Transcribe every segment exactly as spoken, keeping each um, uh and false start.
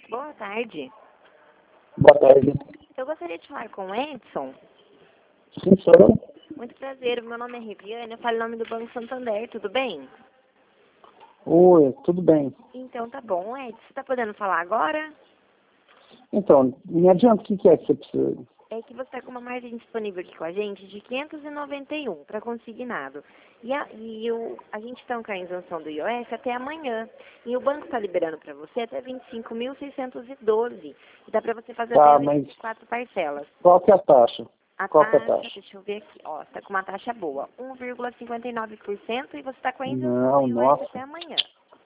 Boa tarde. Boa tarde. Eu gostaria de falar com o Edson. Sim, sou eu. Muito prazer, meu nome é Riviane, eu falo em nome do Banco Santander, tudo bem? Oi, tudo bem. Então tá bom, Edson, você tá podendo falar agora? Então, me adianta o que que é que você precisa. É que você está com uma margem disponível aqui com a gente de quinhentos e noventa e um para consignado. E, a, e o, a gente está com a isenção do I O F até amanhã. E o banco está liberando para você até vinte e cinco mil seiscentos e doze. E dá para você fazer Tá, até mas quatro parcelas. qual que é a taxa? A Qual que é a taxa, taxa? deixa eu ver aqui, ó, está com uma taxa boa, um vírgula cinquenta e nove por cento e você está com a isenção do Não, I O F até nossa. amanhã.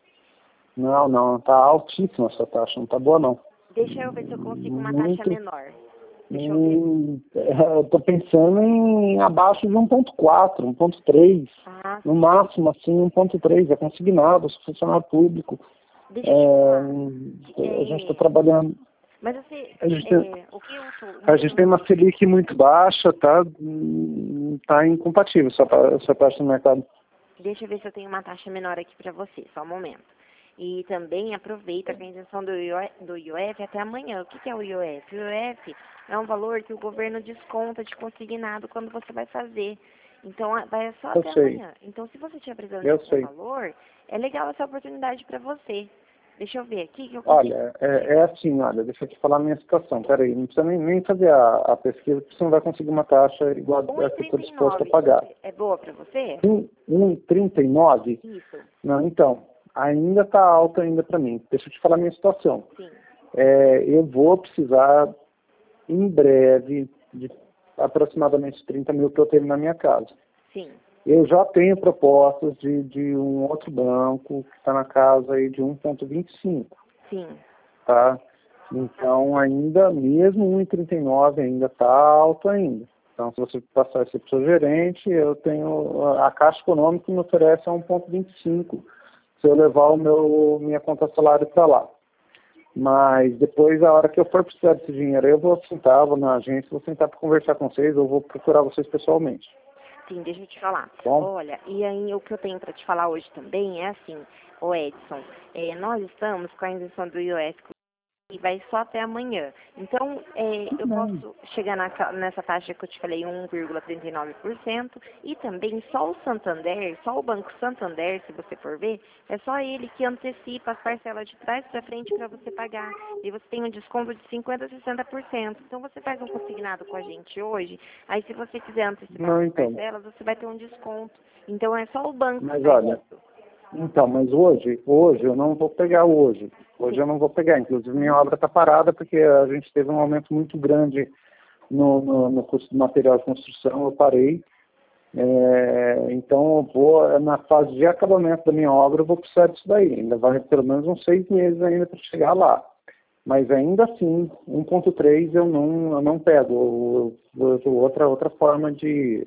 Não, não, tá altíssima essa taxa, não tá boa não. Deixa eu ver se eu consigo uma taxa Muito. menor. Deixa eu ver. Hum, eu tô pensando em abaixo de um ponto quatro, um ponto três. Ah, No máximo, assim, um ponto três. É consignado, sou funcionário público. deixa eu te falar. É, a gente está É, trabalhando. mas você, A gente, tem, é, o que eu tô, o a meu gente tem uma Selic muito baixa, tá? Hum, Tá incompatível essa, ta- essa taxa no mercado. deixa eu ver se eu tenho uma taxa menor aqui para você, só um momento. E também aproveita que a isenção do I O F, do I O F até amanhã. O que, que é o I O F? O I O F é um valor que o governo desconta de consignado quando você vai fazer. Então, a- vai só Eu até sei, amanhã. Então, se você estiver precisando de eu algum sei. valor, é legal essa oportunidade para você. Deixa eu ver aqui que eu consigo Olha, é, é chegar. assim, olha, deixa eu te falar a minha situação. Peraí, não precisa nem, nem fazer a, a pesquisa, porque você não vai conseguir uma taxa igual a que eu estou disposto a um vírgula trinta e nove pagar. é boa para você? Um, um trinta e nove? Isso, Não, então, ainda está alta ainda para mim. Deixa eu te falar a minha situação. sim, É, eu vou precisar, em breve, de aproximadamente trinta mil que eu tenho na minha casa. sim, Eu já tenho propostas de, de um outro banco que está na casa aí de um ponto vinte e cinco, sim. tá? Então, ainda, mesmo um vírgula trinta e nove ainda está alto ainda. Então, se você passar isso para o seu gerente, eu tenho, a Caixa Econômica me oferece a um ponto vinte e cinco se eu levar o meu, minha conta salário para lá. Mas depois, a hora que eu for precisar desse dinheiro, eu vou sentar, vou na agência, vou sentar para conversar com vocês, eu vou procurar vocês pessoalmente. Sim, deixa eu te falar. Bom? Olha, e aí o que eu tenho para te falar hoje também é assim, ô Edson, é, nós estamos com a isenção do I O F e vai só até amanhã. Então, é, Tudo eu bem. posso chegar nessa, nessa taxa que eu te falei, um vírgula trinta e nove por cento, e também só o Santander, só o Banco Santander, se você for ver, é só ele que antecipa as parcelas de trás para frente para você pagar. E você tem um desconto de cinquenta por cento a sessenta por cento. Então, você faz um consignado com a gente hoje, aí se você quiser antecipar Não, as então. parcelas, você vai ter um desconto. Então, é só o banco que Mas faz olha, isso. então, mas hoje, hoje eu não vou pegar hoje. Hoje Sim. eu não vou pegar. Inclusive, minha obra está parada porque a gente teve um aumento muito grande no, no, no custo do material de construção. Eu parei. É, então, eu vou, na fase de acabamento da minha obra, eu vou precisar disso daí. Ainda vai pelo menos uns seis meses ainda para chegar lá. Mas ainda assim, um ponto três eu não, eu não pego. Eu, eu, eu, outra, outra forma de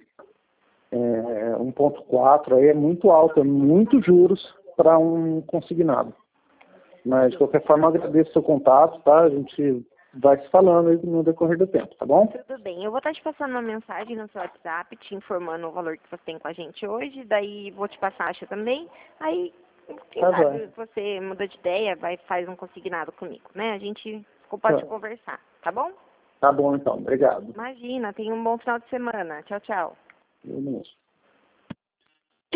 é, um ponto quatro aí é muito alto, é muito juros para um consignado. Mas, de qualquer forma, agradeço o seu contato, tá? A gente vai se falando aí no decorrer do tempo, tá bom? Tudo bem, eu vou estar te passando uma mensagem no seu WhatsApp, te informando o valor que você tem com a gente hoje, daí vou te passar a taxa também, aí, quem Tá sabe bem. você muda de ideia, vai faz um consignado comigo, né? A gente pode Tá. conversar, tá bom? Tá bom, então. Obrigado. Imagina, tenha um bom final de semana. Tchau, tchau. Eu mesmo.